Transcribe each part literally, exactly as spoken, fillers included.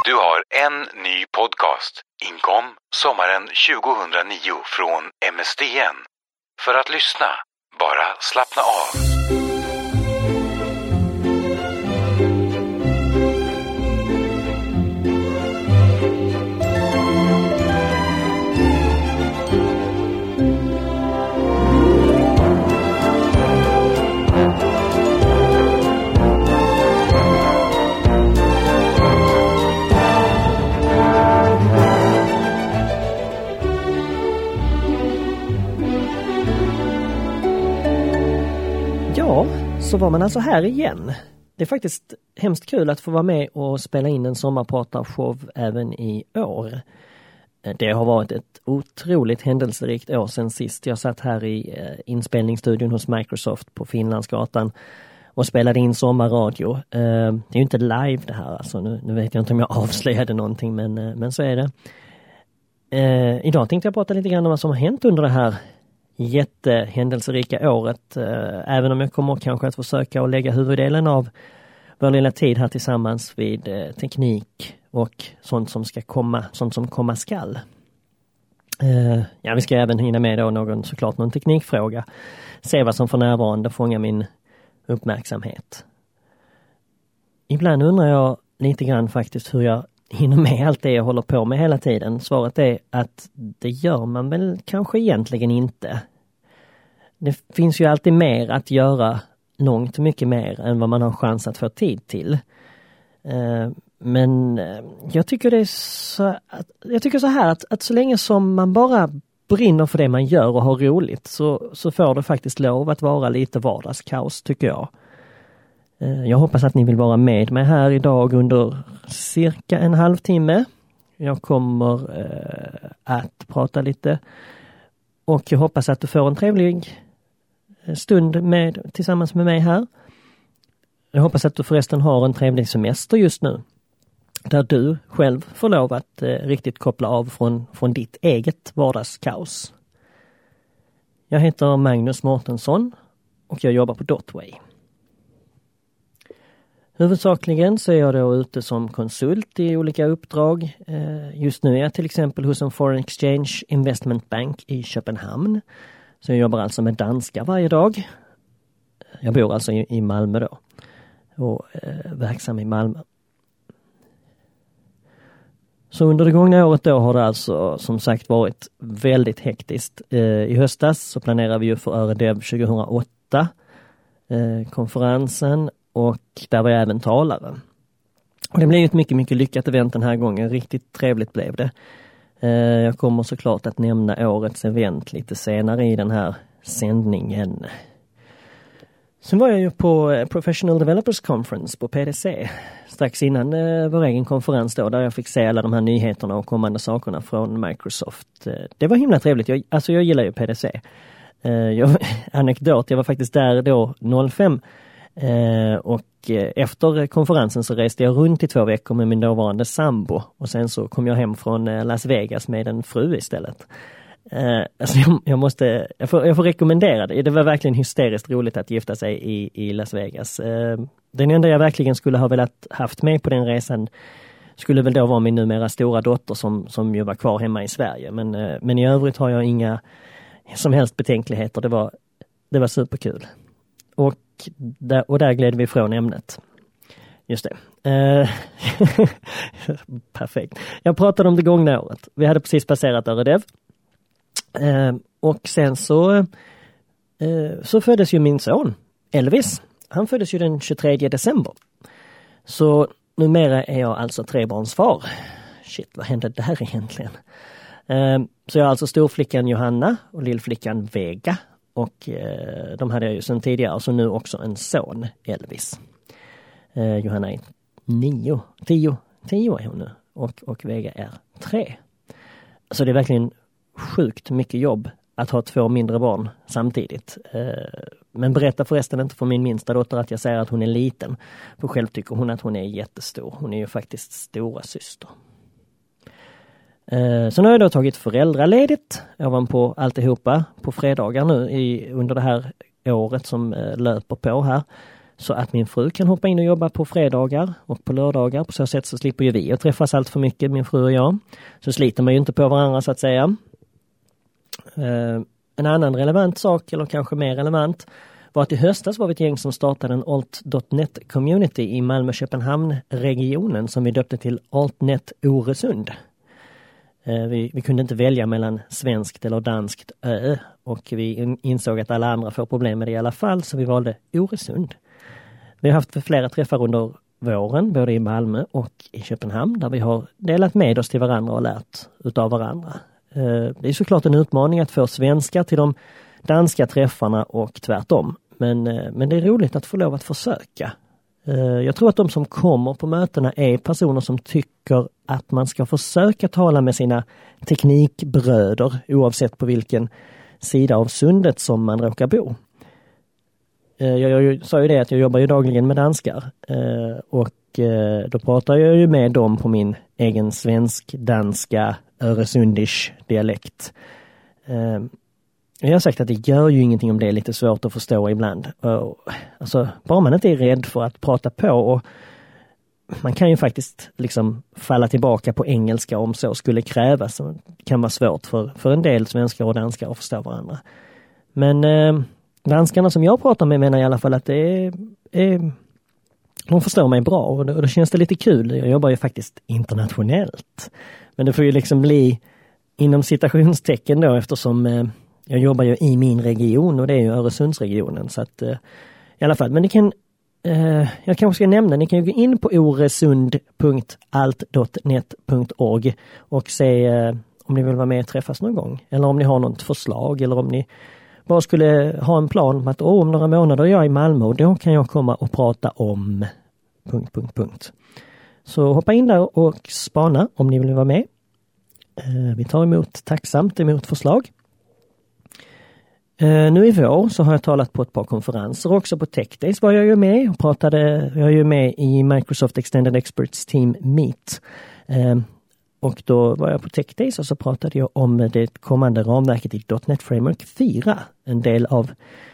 Du har en ny podcast. Inkom sommaren tjugohundranio från M S D N. För att lyssna, bara slappna av. Ja, så var man alltså här igen. Det är faktiskt hemskt kul att få vara med och spela in en sommarpratarshow även i år. Det har varit ett otroligt händelserikt år sedan sist. Jag satt här i inspelningsstudion hos Microsoft på Finlandsgatan och spelade in sommarradio. Det är ju inte live det här, alltså nu, nu vet jag inte om jag avslöjade någonting, men, men så är det. Idag tänkte jag prata lite grann om vad som har hänt under det här jättehändelserika året, även om jag kommer kanske att försöka att lägga huvuddelen av vår lilla tid här tillsammans vid teknik och sånt som ska komma, sånt som komma skall. Ja, vi ska även hinna med då någon, såklart någon teknikfråga. Se vad som för närvarande fångar min uppmärksamhet. Ibland undrar jag lite grann faktiskt hur jag hinner med allt det jag håller på med hela tiden. Svaret är att det gör man väl kanske egentligen inte. Det finns ju alltid mer att göra, långt mycket mer än vad man har chans att få tid till. Men jag tycker det är så, jag tycker så här att, att så länge som man bara brinner för det man gör och har roligt så, så får det faktiskt lov att vara lite vardagskaos, tycker jag. Jag hoppas att ni vill vara med mig här idag under cirka en halvtimme. Jag kommer eh, att prata lite och jag hoppas att du får en trevlig stund med, tillsammans med mig här. Jag hoppas att du förresten har en trevlig semester just nu, där du själv får lov att eh, riktigt koppla av från, från ditt eget vardagskaos. Jag heter Magnus Mårtensson och jag jobbar på Dotway. Huvudsakligen så är jag då ute som konsult i olika uppdrag. Just nu är jag till exempel hos en Foreign Exchange Investment Bank i Köpenhamn. Så jag jobbar alltså med danska varje dag. Jag bor alltså i Malmö då. Och eh, verksam i Malmö. Så under det gångna året då har det alltså som sagt varit väldigt hektiskt. Eh, I höstas så planerar vi ju för Öredev tjugohundraåtta eh, konferensen. Och där var jag även talare. Och det blev ju ett mycket, mycket lyckat event den här gången. Riktigt trevligt blev det. Jag kommer såklart att nämna årets event lite senare i den här sändningen. Sen var jag ju på Professional Developers Conference på P D C. Strax innan vår egen konferens då, där jag fick se alla de här nyheterna och kommande sakerna från Microsoft. Det var himla trevligt. Jag, alltså jag gillar ju P D C. Jag, anekdot, jag var faktiskt där då noll fem. Eh, och eh, efter konferensen så reste jag runt i två veckor med min dåvarande sambo och sen så kom jag hem från eh, Las Vegas med en fru istället. Eh, alltså jag, jag måste, jag får, jag får rekommendera det. Det var verkligen hysteriskt roligt att gifta sig i, i Las Vegas. Eh, den enda jag verkligen skulle ha velat haft med på den resan skulle väl då vara min numera stora dotter som, som ju var kvar hemma i Sverige. Men, eh, men i övrigt har jag inga som helst betänkligheter. Det var, det var superkul. Och där, och där gled vi ifrån ämnet. Just det. Eh, perfekt. Jag pratade om det gångna året. Vi hade precis passerat Öredev. Eh, och sen så, eh, så föddes ju min son, Elvis. Han föddes ju den tjugotredje december. Så numera är jag alltså trebarnsfar. Shit, vad hände där egentligen? Eh, så jag är alltså storflickan Johanna och lillflickan Vega. Och eh, de hade jag ju sedan tidigare, och så nu också en son, Elvis. Eh, Johanna är nio, tio, tio är hon nu. Och, och Vega är tre. Så det är verkligen sjukt mycket jobb att ha två mindre barn samtidigt. Eh, men berätta förresten inte för min minsta dotter att jag säger att hon är liten. För själv tycker hon att hon är jättestor. Hon är ju faktiskt stora syster. Eh, så nu har jag då tagit föräldraledigt ovanpå alltihopa på fredagar nu i, under det här året som eh, löper på här. så att min fru kan hoppa in och jobba på fredagar och på lördagar. På så sätt så slipper ju vi att träffas allt för mycket, min fru och jag. Så sliter man ju inte på varandra så att säga. Uh, en annan relevant sak, eller kanske mer relevant, var att i höstas var vi ett gäng som startade en alt punkt net-community i Malmö-Köpenhamn-regionen som vi döpte till Altnet Oresund. Uh, vi, vi kunde inte välja mellan svenskt eller danskt ö och vi insåg att alla andra får problem med det i alla fall, så vi valde Oresund. Vi har haft flera träffar under våren, både i Malmö och i Köpenhamn, där vi har delat med oss till varandra och lärt utav varandra. Det är såklart en utmaning att få svenskar till de danska träffarna och tvärtom. Men, men det är roligt att få lov att försöka. Jag tror att de som kommer på mötena är personer som tycker att man ska försöka tala med sina teknikbröder oavsett på vilken sida av sundet som man råkar bo. Jag, jag, jag sa ju det att jag jobbar ju dagligen med danskar och då pratar jag ju med dem på min egen svensk-danska öresundish dialekt. Jag har sagt att det gör ju ingenting om det är lite svårt att förstå ibland. Alltså, bara man inte är rädd för att prata på, och man kan ju faktiskt liksom falla tillbaka på engelska om så skulle krävas. Det kan vara svårt för, för en del svenskar och danskar att förstå varandra. Men eh, danskarna som jag pratar med menar i alla fall att det är, är de förstår mig bra, och då, och då känns det lite kul. Jag jobbar ju faktiskt internationellt. Men det får ju liksom bli inom citationstecken då, eftersom eh, jag jobbar ju i min region och det är ju Öresundsregionen. Så att eh, i alla fall, men ni kan eh, jag kanske ska nämna, ni kan ju gå in på oresund punkt alt punkt net punkt org och se eh, om ni vill vara med och träffas någon gång. Eller om ni har något förslag, eller om ni bara skulle ha en plan om att oh, om några månader är jag i Malmö och då kan jag komma och prata om... Punkt, punkt, punkt. Så hoppa in där och spana om ni vill vara med. Eh, vi tar emot tacksamt emot förslag. Eh, nu i vår så har jag talat på ett par konferenser, också på Tech Days var jag ju med och pratade, jag är ju med i Microsoft Extended Experts Team Meet. Eh, och då var jag på Tech Days och så pratade jag om det kommande ramverket i .dot net Framework fyra, en del av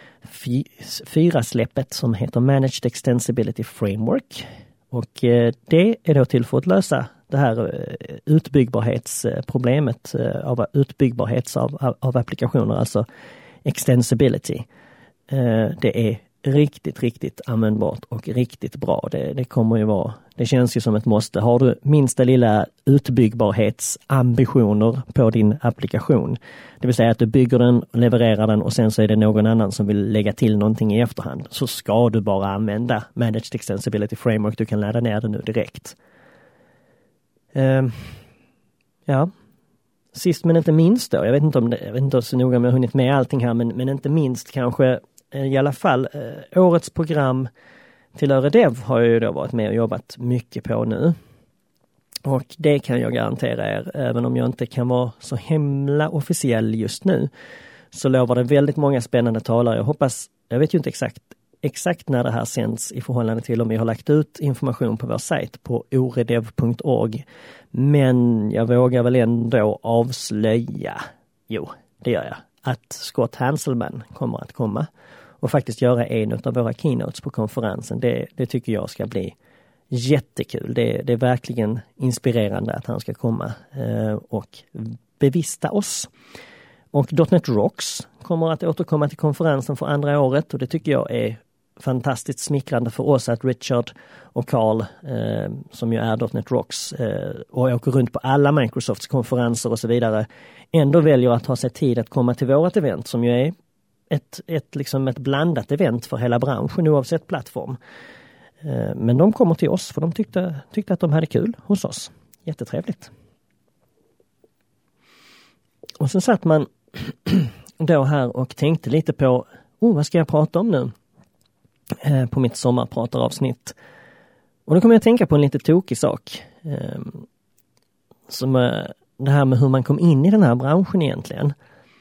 fyra släppet som heter Managed Extensibility Framework. Och eh, det är då till för att lösa det här eh, utbyggbarhetsproblemet eh, av utbyggbarhets av, av, av applikationer, alltså extensibility. Eh, det är riktigt, riktigt användbart och riktigt bra. Det, det kommer ju vara, det känns ju som ett måste. Har du minsta lilla utbyggbarhetsambitioner på din applikation, det vill säga att du bygger den, levererar den och sen så är det någon annan som vill lägga till någonting i efterhand, så ska du bara använda Managed Extensibility Framework. Du kan ladda ner det nu direkt. Uh, ja. Sist men inte minst då, jag vet inte om det, jag vet inte så noga om jag har hunnit med allting här, men, men inte minst kanske i alla fall eh, årets program till Öredev har jag ju då varit med och jobbat mycket på nu. Och det kan jag garantera er, även om jag inte kan vara så himla officiell just nu, så lovar det väldigt många spännande talare. Jag hoppas, jag vet ju inte exakt, exakt när det här sänds i förhållande till om vi har lagt ut information på vår sajt på oredev punkt org. Men jag vågar väl ändå avslöja, jo det gör jag, att Scott Hanselman kommer att komma och faktiskt göra en av våra keynotes på konferensen. Det, det tycker jag ska bli jättekul. Det, det är verkligen inspirerande att han ska komma eh, och bevista oss. Och .dot net Rocks kommer att återkomma till konferensen för andra året, och det tycker jag är fantastiskt smickrande för oss att Richard och Carl, eh, som ju är .dot net Rocks eh, och åker runt på alla Microsofts konferenser och så vidare, ändå väljer att ta sig tid att komma till vårt event, som ju är ett, ett, liksom ett blandat event för hela branschen oavsett plattform. Eh, men de kommer till oss för de tyckte, tyckte att de hade kul hos oss. Jättetrevligt. Och så satt man då här och tänkte lite på, oh, vad ska jag prata om nu? Eh, på mitt sommarprataravsnitt. Och då kommer jag att tänka på en lite tokig sak. Eh, som eh, det här med hur man kom in i den här branschen egentligen.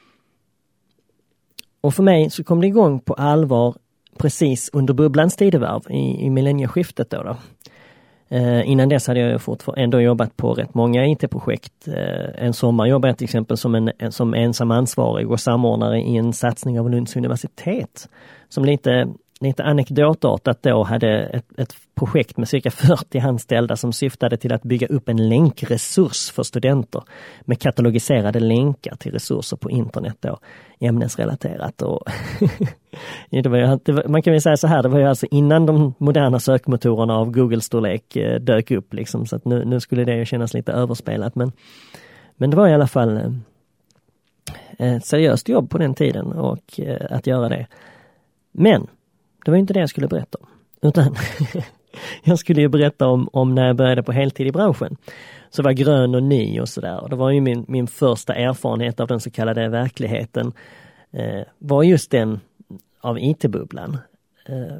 Och för mig så kom det igång på allvar precis under bubblans tidevarv i, i millennieskiftet då. då. Eh, innan dess hade jag fortfarande ändå jobbat på rätt många I T-projekt. Eh, en sommar jobbade jag till exempel som, en, en, som ensam ansvarig och samordnare i en satsning av Lunds universitet. Som lite lite anekdotartat då hade ett, ett projekt med cirka fyrtio anställda som syftade till att bygga upp en länkresurs för studenter med katalogiserade länkar till resurser på internet då, ämnesrelaterat. Och det var ju, det var, man kan väl säga så här, det var ju alltså innan de moderna sökmotorerna av Google-storlek eh, dök upp liksom, så att nu, nu skulle det ju kännas lite överspelat, men, men det var i alla fall eh, ett seriöst jobb på den tiden och eh, att göra det. Men det var inte det jag skulle berätta om, utan jag skulle ju berätta om, om när jag började på heltid i branschen. Så var grön och ny och sådär. Och det var ju min, min första erfarenhet av den så kallade verkligheten. Eh, var just den av I T-bubblan. Eh,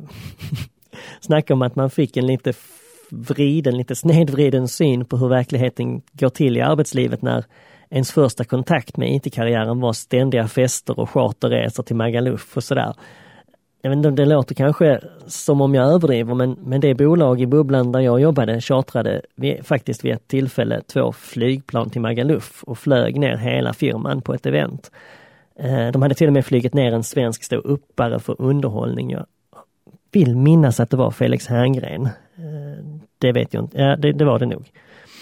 snacka om att man fick en lite vriden, lite snedvriden syn på hur verkligheten går till i arbetslivet när ens första kontakt med I T-karriären var ständiga fester och charterresor till Magaluf och sådär. Jag vet inte om det låter kanske som om jag överdriver, men, men det bolag i bubblan där jag jobbade chartrade vi, faktiskt vid ett tillfälle två flygplan till Magaluf och flög ner hela firman på ett event. Eh, de hade till och med flygit ner en svensk ståuppare för underhållning. Jag vill minnas att det var Felix Herngren. Eh, det vet jag inte. Ja, det, det var det nog.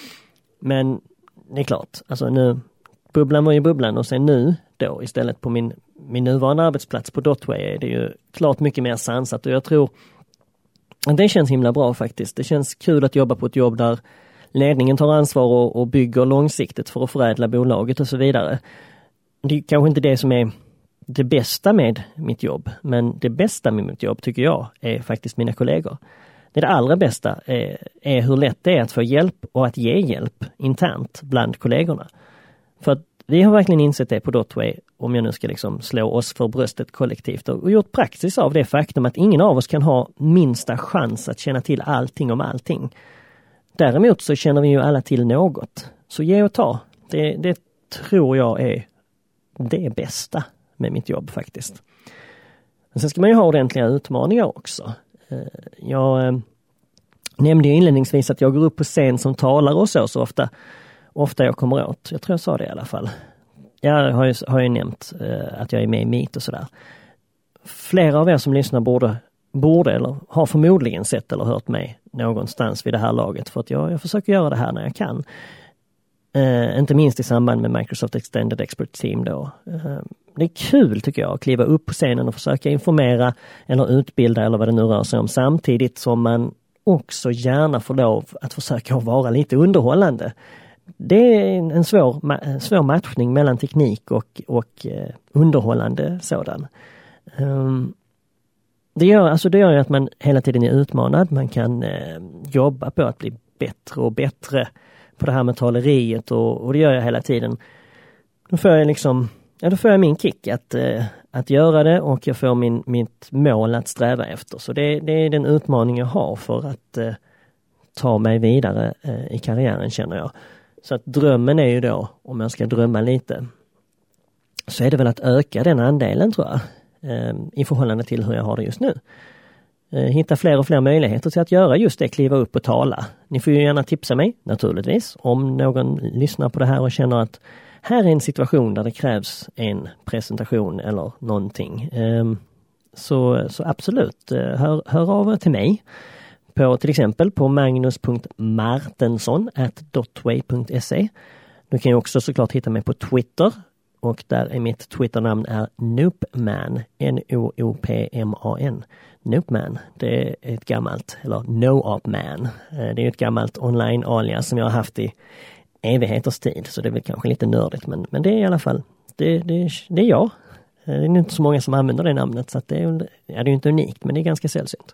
Men det är klart, alltså nu, bubblan var ju bubblan och sen nu då istället på min, min nuvarande arbetsplats på Dotway är det ju klart mycket mer sansat och jag tror att det känns himla bra faktiskt. Det känns kul att jobba på ett jobb där ledningen tar ansvar och, och bygger långsiktigt för att förädla bolaget och så vidare. Det är kanske inte det som är det bästa med mitt jobb, men det bästa med mitt jobb tycker jag är faktiskt mina kollegor. Det, det allra bästa är, är hur lätt det är att få hjälp och att ge hjälp internt bland kollegorna. För att vi har verkligen insett det på Dotway, om jag nu ska liksom slå oss för bröstet kollektivt och gjort praxis av det faktum att ingen av oss kan ha minsta chans att känna till allting om allting. Däremot så känner vi ju alla till något. Så ge och ta. Det, det tror jag är det bästa med mitt jobb faktiskt. Men sen ska man ju ha ordentliga utmaningar också. Jag äh, nämnde ju inledningsvis att jag går upp på scen som talare och så, så ofta Ofta jag kommer åt. Jag tror jag sa det i alla fall. Jag har ju, har ju nämnt eh, att jag är med i Meet och sådär. Flera av er som lyssnar borde, borde eller har förmodligen sett eller hört mig någonstans vid det här laget. För att jag, jag försöker göra det här när jag kan. Eh, inte minst i samband med Microsoft Extended Expert Team då. Eh, det är kul tycker jag att kliva upp på scenen och försöka informera eller utbilda eller vad det nu rör sig om. Samtidigt som man också gärna får lov att försöka vara lite underhållande. Det är en svår, en svår matchning mellan teknik och, och eh, underhållande sådan. Um, det, gör, alltså det gör ju att man hela tiden är utmanad. Man kan eh, jobba på att bli bättre och bättre på det här med taleriet och, och det gör jag hela tiden. Då får jag liksom, ja, då får jag min kick att, eh, att göra det och jag får min, mitt mål att sträva efter. Så det, det är den utmaning jag har för att eh, ta mig vidare eh, i karriären känner jag. Så att drömmen är ju då, om jag ska drömma lite, så är det väl att öka den andelen tror jag, eh, i förhållande till hur jag har det just nu. Eh, hitta fler och fler möjligheter till att göra just det, kliva upp och tala. Ni får ju gärna tipsa mig, naturligtvis, om någon lyssnar på det här och känner att här är en situation där det krävs en presentation eller någonting. Eh, så, så absolut, eh, hör, hör av er till mig. På, till exempel på magnus punkt martensson at dotway punkt se. Du kan ju också såklart hitta mig på Twitter och där är mitt Twitternamn är Noopman, N O O P M A N. Noopman, det är ett gammalt, eller No-Op-Man. Det är ett gammalt online-alias som jag har haft i evigheters tid, så det är väl kanske lite nördigt, men, men det är i alla fall, det, det, det är jag. Det är inte så många som använder det namnet, så att det är, ja, det är inte unikt, men det är ganska sällsynt.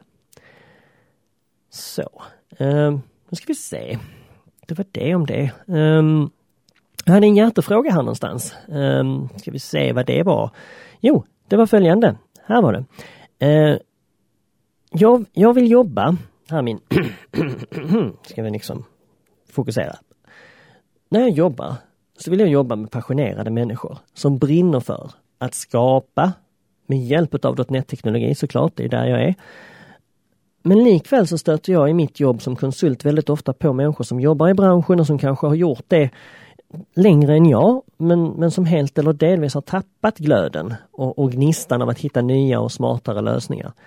Så, um, nu ska vi se. Det var det om det. Um, jag hade en hjärtefråga här någonstans. Um, ska vi se vad det var. Jo, det var följande. Här var det. Uh, jag, jag vill jobba. Här är min. Ska vi liksom fokusera. När jag jobbar så vill jag jobba med passionerade människor som brinner för att skapa med hjälp av .NET-teknologi såklart. Det är där jag är. Men likväl så stöter jag i mitt jobb som konsult väldigt ofta på människor som jobbar i branschen och som kanske har gjort det längre än jag, men, men som helt eller delvis har tappat glöden och, och gnistan av att hitta nya och smartare lösningar.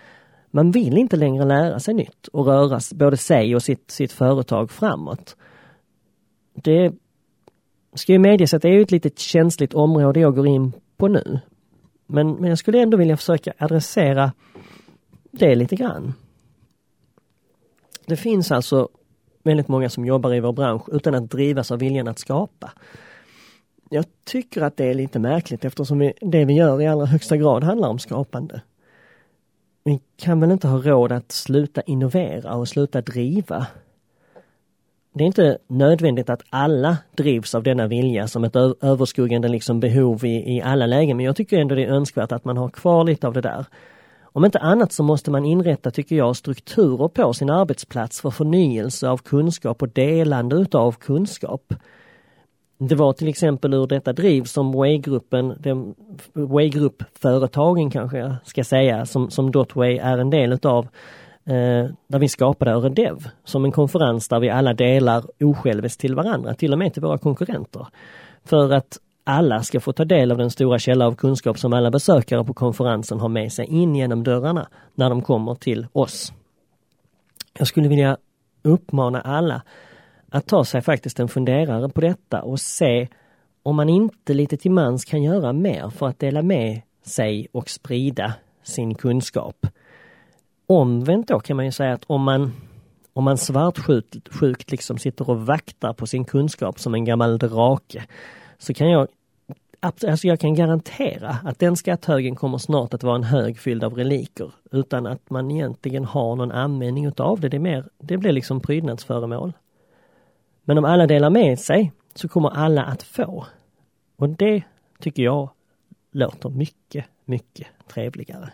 Man vill inte längre lära sig nytt och röra både sig och sitt, sitt företag framåt. Det ska ju medges att det är ett litet känsligt område jag går in på nu. Men, men jag skulle ändå vilja försöka adressera det lite grann. Det finns alltså väldigt många som jobbar i vår bransch utan att drivas av viljan att skapa. Jag tycker att det är lite märkligt eftersom vi, det vi gör i allra högsta grad handlar om skapande. Vi kan väl inte ha råd att sluta innovera och sluta driva. Det är inte nödvändigt att alla drivs av denna vilja som ett överskuggande liksom behov i, i alla lägen, men jag tycker ändå det är önskvärt att man har kvar lite av det där. Om inte annat så måste man inrätta, tycker jag, strukturer på sin arbetsplats för förnyelse av kunskap och delande utav kunskap. Det var till exempel ur detta driv som Way-gruppen, de Way-grupp-företagen kanske jag ska säga, som, som Dotway är en del utav, eh, där vi skapade Öredev som en konferens där vi alla delar osjälviskt till varandra, till och med till våra konkurrenter. För att alla ska få ta del av den stora källa av kunskap som alla besökare på konferensen har med sig in genom dörrarna när de kommer till oss. Jag skulle vilja uppmana alla att ta sig faktiskt en funderare på detta och se om man inte lite till mans kan göra mer för att dela med sig och sprida sin kunskap. Omvänt då kan man ju säga att om man, om man svartsjukt sjukt liksom sitter och vaktar på sin kunskap som en gammal drake, så kan jag Alltså jag kan garantera att den skatthögen kommer snart att vara en hög fylld av reliker utan att man egentligen har någon användning utav det. Det, är mer, det blir liksom prydnadsföremål. Men om alla delar med sig så kommer alla att få. Och det tycker jag låter mycket, mycket trevligare.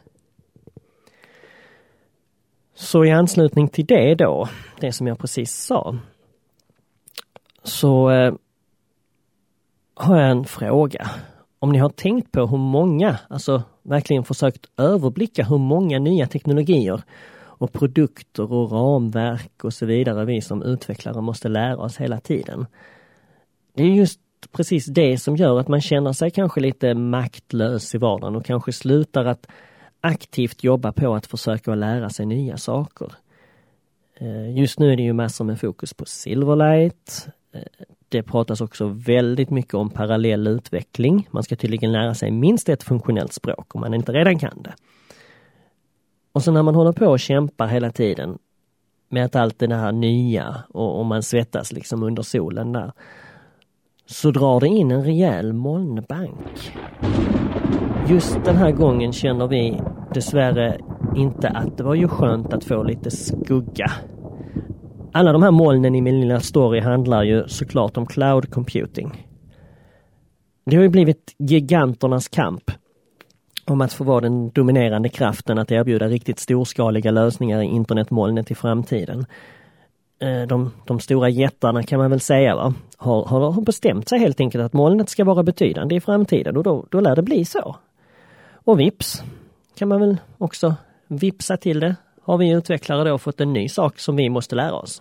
Så i anslutning till det då, det som jag precis sa, så eh, har jag en fråga. Om ni har tänkt på hur många, alltså verkligen försökt överblicka hur många nya teknologier och produkter och ramverk och så vidare vi som utvecklare måste lära oss hela tiden. Det är just precis det som gör att man känner sig kanske lite maktlös i vardagen och kanske slutar att aktivt jobba på att försöka lära sig nya saker. Just nu är det ju massor med fokus på Silverlight. Det pratas också väldigt mycket om parallell utveckling. Man ska tydligen lära sig minst ett funktionellt språk om man inte redan kan det. Och så när man håller på och kämpar hela tiden med att allt det här nya och, och man svettas liksom under solen där, så drar det in en rejäl molnbank. Just den här gången känner vi dessvärre inte att det var ju skönt att få lite skugga. Alla de här molnen i min lilla story handlar ju såklart om cloud computing. Det har ju blivit giganternas kamp om att få vara den dominerande kraften att erbjuda riktigt storskaliga lösningar i internetmolnet i framtiden. De, de stora jättarna kan man väl säga va, har, har bestämt sig helt enkelt att molnet ska vara betydande i framtiden och då, då lär det bli så. Och vips kan man väl också vipsa till det. Har vi utvecklare då fått en ny sak som vi måste lära oss.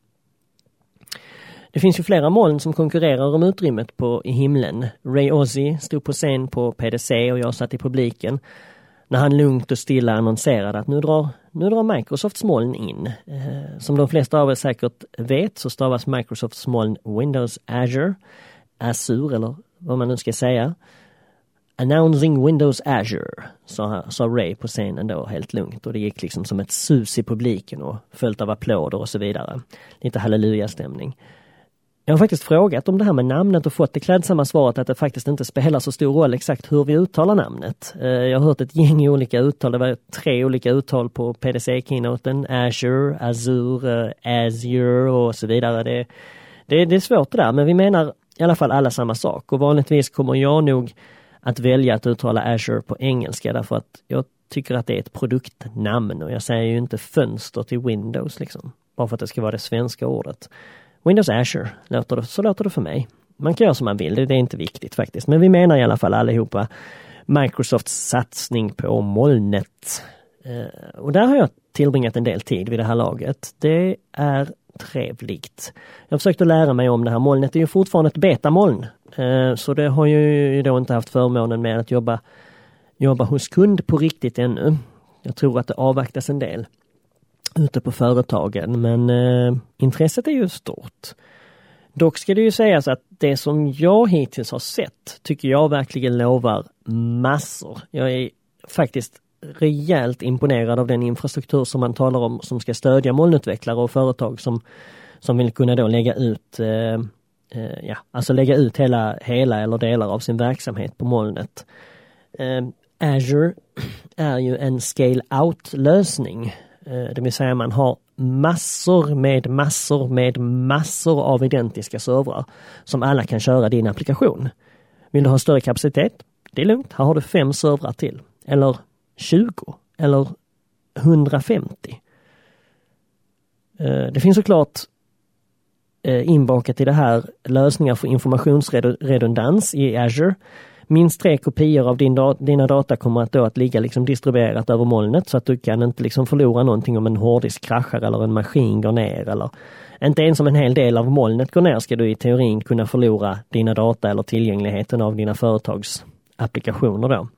Det finns ju flera moln som konkurrerar om utrymmet på, i himlen. Ray Ozzie stod på scen på P D C och jag satt i publiken när han lugnt och stilla annonserade att nu drar, nu drar Microsofts moln in. Eh, som de flesta av er säkert vet så stavas Microsofts moln Windows Azure, Azure eller vad man nu ska säga. Announcing Windows Azure, sa, sa Ray på scenen då helt lugnt och det gick liksom som ett sus i publiken och följt av applåder och så vidare. Lite halleluja-stämning. Jag har faktiskt frågat om det här med namnet och fått det klädsamma svaret att det faktiskt inte spelar så stor roll exakt hur vi uttalar namnet. Jag har hört ett gäng olika uttal, det var tre olika uttal på P D C-keynoten, Azure, Azure, Azure och så vidare. Det, det, det är svårt det där, men vi menar i alla fall alla samma sak och vanligtvis kommer jag nog att välja att uttala Azure på engelska därför att jag tycker att det är ett produktnamn och jag säger ju inte fönster till Windows liksom, bara för att det ska vara det svenska ordet. Windows Azure, låter det, så låter det för mig. Man kan göra som man vill, det, det är inte viktigt faktiskt. Men vi menar i alla fall allihopa Microsofts satsning på molnet. Eh, och där har jag tillbringat en del tid vid det här laget. Det är trevligt. Jag har försökt att lära mig om det här molnet. Det är ju fortfarande ett betamoln. Eh, så det har ju då inte haft förmånen med att jobba, jobba hos kund på riktigt ännu. Jag tror att det avvaktas en del ute på företagen, men eh, intresset är ju stort. Dock ska det ju sägas att det som jag hittills har sett tycker jag verkligen lovar massor. Jag är faktiskt rejält imponerad av den infrastruktur som man talar om som ska stödja molnutvecklare och företag som, som vill kunna då lägga ut eh, eh, ja, alltså lägga ut hela, hela eller delar av sin verksamhet på molnet. Eh, Azure är ju en scale-out-lösning. Eh, det vill säga man har massor med massor med massor av identiska servrar som alla kan köra din applikation. Vill du ha större kapacitet? Det är lugnt. Här har du fem servrar till. Eller tjugo. Eller hundrafemtio. Det finns såklart inbakat i det här lösningar för informationsredundans i Azure. Minst tre kopior av din dat- dina data kommer att då att ligga liksom distribuerat över molnet så att du kan inte liksom förlora någonting om en hårddisk kraschar eller en maskin går ner. Eller inte ens om en hel del av molnet går ner ska du i teorin kunna förlora dina data eller tillgängligheten av dina företags applikationer då.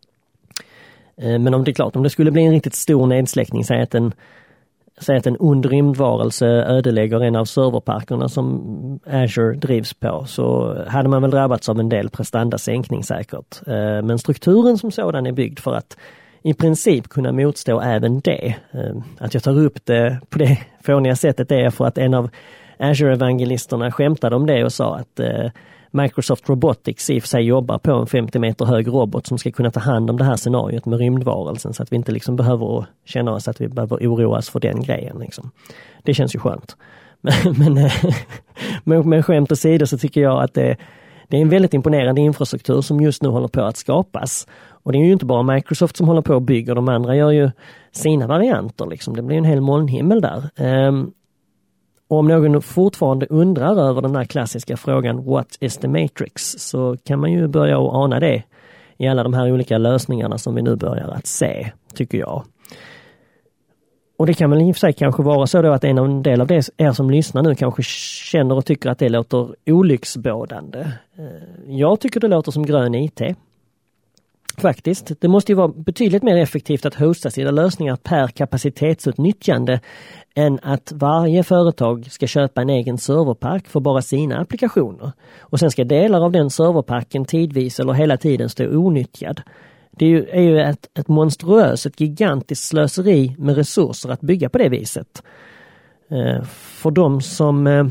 Men om det är klart, om det skulle bli en riktigt stor nedsläckning, säg att en Säg att en ond rymdvarelse ödelägger en av serverparkerna som Azure drivs på, så hade man väl drabbats av en del prestandasänkning säkert. Men strukturen som sådan är byggd för att i princip kunna motstå även det. Att jag tar upp det på det fåniga sättet är för att en av Azure-evangelisterna skämtade om det och sa att Microsoft Robotics i och för sig jobbar på en femtio meter hög robot som ska kunna ta hand om det här scenariot med rymdvarelsen så att vi inte liksom behöver känna oss att vi behöver oroas för den grejen. Liksom. Det känns ju skönt. Men, men, men, men skämt åsido så tycker jag att det, det är en väldigt imponerande infrastruktur som just nu håller på att skapas. Och det är ju inte bara Microsoft som håller på och bygger, de andra gör ju sina varianter. Liksom. Det blir en hel molnhimmel där. Um, Och om någon fortfarande undrar över den här klassiska frågan What is the Matrix, så kan man ju börja att ana det i alla de här olika lösningarna som vi nu börjar att se, tycker jag. Och det kan väl i och för sig kanske vara så då att en, av en del av det er som lyssnar nu kanske känner och tycker att det låter olycksbådande. Jag tycker det låter som grön I T. Faktiskt, det måste ju vara betydligt mer effektivt att hosta sina lösningar per kapacitetsutnyttjande än att varje företag ska köpa en egen serverpark för bara sina applikationer. Och sen ska delar av den serverparken tidvis eller hela tiden stå onyttjad. Det är ju, är ju ett, ett monstruöst, ett gigantiskt slöseri med resurser att bygga på det viset. Eh, för de som eh,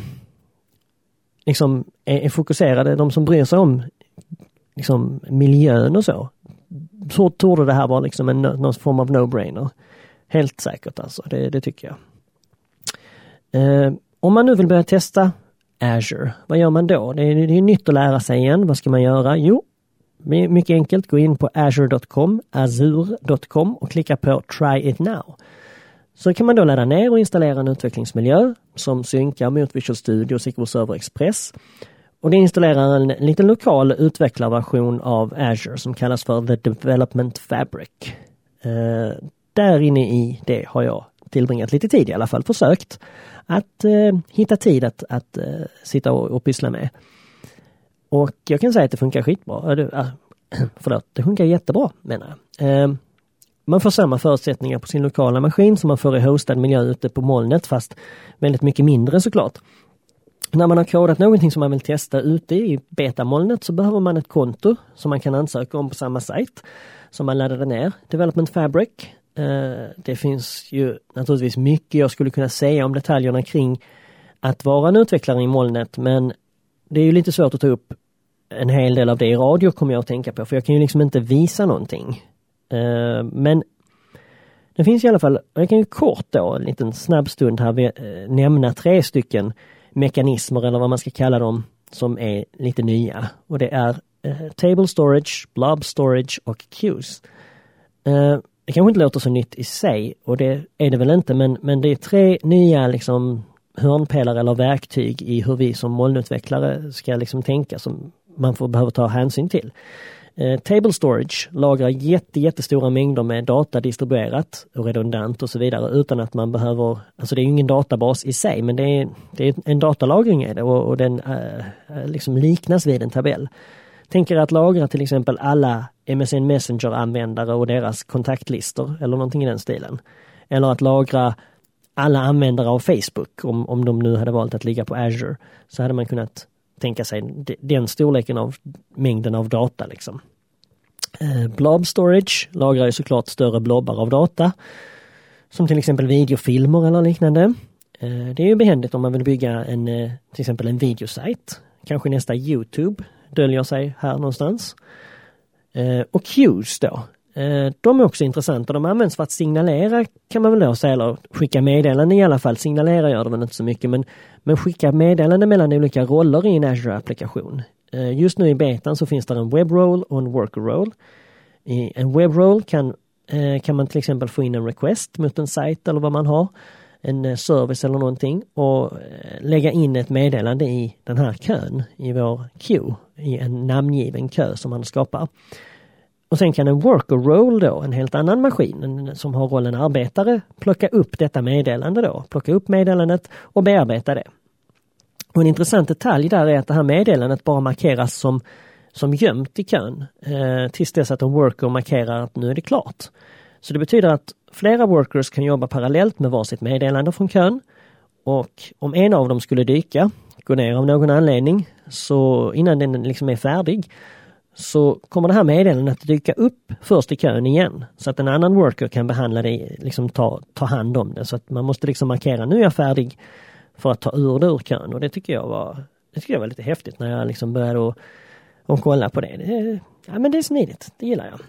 liksom är, är fokuserade, de som bryr sig om liksom miljön och så, så torde det här vara liksom en, någon form av no-brainer. Helt säkert alltså, det, det tycker jag. Eh, om man nu vill börja testa Azure, vad gör man då? Det är, det är nytt att lära sig igen. Vad ska man göra? Jo, mycket enkelt. Gå in på azure dot com, azure dot com och klicka på Try it now. Så kan man då ladda ner och installera en utvecklingsmiljö som synkar mot Visual Studio och S Q L Server Express. Och det installerar en liten lokal utvecklarversion av Azure som kallas för The Development Fabric. Eh, där inne i det har jag tillbringat lite tid i alla fall, försökt att eh, hitta tid att, att eh, sitta och, och pyssla med. Och jag kan säga att det funkar skitbra. Äh, förlåt, det funkar jättebra menar jag. Eh, man får samma förutsättningar på sin lokala maskin som man får i hostad miljö ute på molnet, fast väldigt mycket mindre såklart. När man har kodat någonting som man vill testa ute i betamolnet så behöver man ett konto som man kan ansöka om på samma sajt som man laddade ner, Development Fabric. Det finns ju naturligtvis mycket jag skulle kunna säga om detaljerna kring att vara en utvecklare i molnet, men det är ju lite svårt att ta upp en hel del av det i radio kommer jag att tänka på, för jag kan ju liksom inte visa någonting. Men det finns i alla fall, jag kan ju kort då, en liten snabb stund här nämna tre stycken mekanismer eller vad man ska kalla dem som är lite nya. Och det är uh, Table Storage, Blob Storage och Queues. Uh, det kanske inte låter så nytt i sig, och det är det väl inte, men, men det är tre nya liksom, hörnpelare eller verktyg i hur vi som molnutvecklare ska liksom, tänka som man får behöva ta hänsyn till. Uh, Table Storage lagrar jätte, jättestora mängder med data distribuerat och redundant och så vidare utan att man behöver, alltså det är ju ingen databas i sig, men det är, det är en datalagring är det, och, och den uh, liksom liknas vid en tabell. Tänker att lagra till exempel alla M S N Messenger-användare och deras kontaktlistor eller någonting i den stilen. Eller att lagra alla användare av Facebook, om, om de nu hade valt att ligga på Azure, så hade man kunnat tänka sig den storleken av mängden av data liksom. Eh, blob storage lagrar ju såklart större blobbar av data, som till exempel videofilmer eller liknande. Eh, det är ju behändigt om man vill bygga en, eh, till exempel en videosajt. Kanske nästa YouTube döljer sig här någonstans. Eh, och queues då. Eh, de är också intressanta. De används för att signalera, kan man väl då säga, eller skicka meddelanden i alla fall. Signalera gör det väl inte så mycket, men, men skicka meddelanden mellan olika roller i en Azure-applikation. Eh, just nu i betan så finns det en webroll och en worker roll. I en webroll kan, eh, kan man till exempel få in en request mot en sajt eller vad man har. En service eller någonting, och lägga in ett meddelande i den här kön, i vår queue, i en namngiven kö som man skapar. Och sen kan en worker role då, en helt annan maskin en, som har rollen arbetare, plocka upp detta meddelande då, plocka upp meddelandet och bearbeta det. Och en intressant detalj där är att det här meddelandet bara markeras som, som gömt i kön eh, tills dess att en worker markerar att nu är det klart. Så det betyder att flera workers kan jobba parallellt med varsitt meddelande från kön, och om en av dem skulle dyka, gå ner av någon anledning, så innan den liksom är färdig, så kommer det här meddelandet att dyka upp först i kön igen, så att en annan worker kan behandla det, liksom ta, ta hand om det. Så att man måste liksom markera, nu är jag färdig, för att ta ur det ur kön. Och det tycker jag var, det tycker jag var lite häftigt när jag liksom började att, att kolla på det. det. Ja, men det är smidigt, det gillar jag.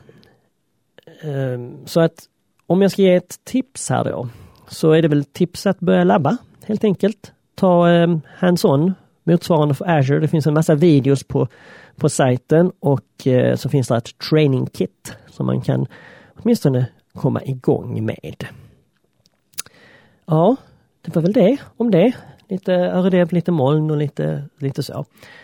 Så att om jag ska ge ett tips här då, så är det väl tips att börja labba helt enkelt. Ta eh, hands-on motsvarande för Azure. Det finns en massa videos på, på sajten, och eh, så finns det ett training kit som man kan åtminstone komma igång med. Ja, det var väl det om det. Lite öredev, lite moln och lite, lite så.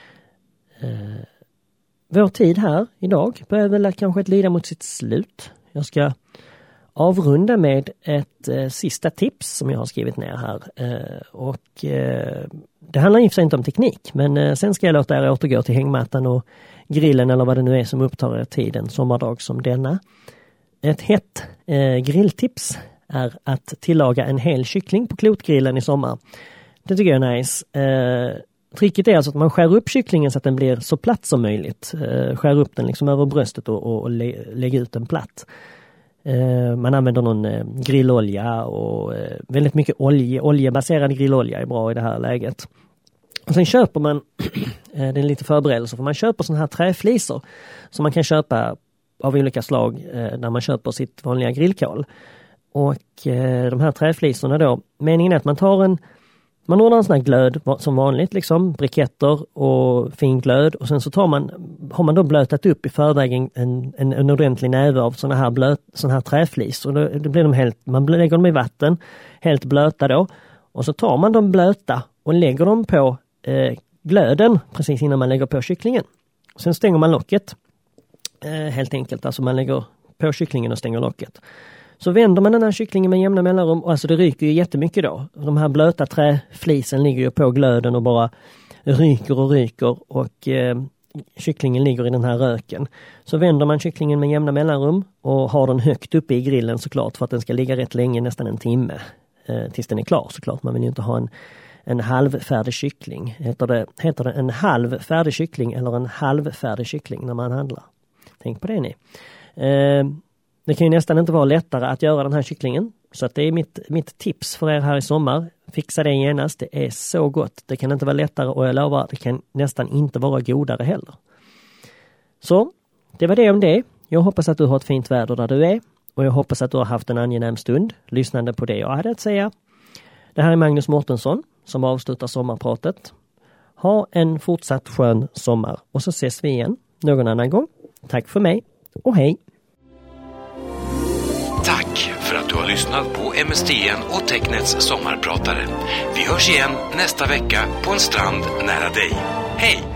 Eh, vår tid här idag börjar väl kanske att lida mot sitt slut. Jag ska avrunda med ett eh, sista tips som jag har skrivit ner här. Eh, och eh, det handlar i och för sig inte om teknik, men eh, sen ska jag låta er återgå till hängmattan och grillen eller vad det nu är som upptar er tid en sommardag som denna. Ett hett eh, grilltips är att tillaga en hel kyckling på klotgrillen i sommar. Det tycker jag är nice. Eh, tricket är alltså att man skär upp kycklingen så att den blir så platt som möjligt. Eh, skär upp den liksom över bröstet och, och, och lä- lägga ut den platt. Eh, man använder någon eh, grillolja, och eh, väldigt mycket olje, oljebaserad grillolja är bra i det här läget. Och sen köper man, eh, det är lite förberedelse, för man köper såna här träflisor som man kan köpa av olika slag eh, när man köper sitt vanliga grillkol. Och eh, de här träflisorna då, meningen är att man tar en, man ordnar en sån här glöd som vanligt, liksom briketter och fin glöd, och sen så tar man, har man då blötat upp i förväg en, en, en ordentlig näve av såna här blöt, sån här träflis, och då, då blir de helt, man lägger dem i vatten, helt blöta då, och så tar man dem blöta och lägger dem på eh, glöden precis innan man lägger på kycklingen. Sen stänger man locket, eh, helt enkelt, alltså man lägger på kycklingen och stänger locket. Så vänder man den här kycklingen med jämna mellanrum, och alltså det ryker ju jättemycket då. De här blöta träflisen ligger ju på glöden och bara ryker och ryker, och eh, kycklingen ligger i den här röken. Så vänder man kycklingen med jämna mellanrum och har den högt uppe i grillen såklart, för att den ska ligga rätt länge, nästan en timme, eh, tills den är klar såklart. Man vill ju inte ha en, en halvfärdig kyckling. Heter det, heter det en halvfärdig kyckling eller en halvfärdig kyckling när man handlar? Tänk på det ni. Eh, Det kan ju nästan inte vara lättare att göra den här kycklingen. Så att det är mitt, mitt tips för er här i sommar. Fixa det genast. Det är så gott. Det kan inte vara lättare, och jag lovar, det kan nästan inte vara godare heller. Så, det var det om det. Jag hoppas att du har ett fint väder där du är. Och jag hoppas att du har haft en angenäm stund lyssnande på det jag hade att säga. Det här är Magnus Mårtensson som avslutar sommarpratet. Ha en fortsatt skön sommar, och så ses vi igen någon annan gång. Tack för mig och hej! Tack för att du har lyssnat på M S D N och Technets sommarpratare. Vi hörs igen nästa vecka på en strand nära dig. Hej!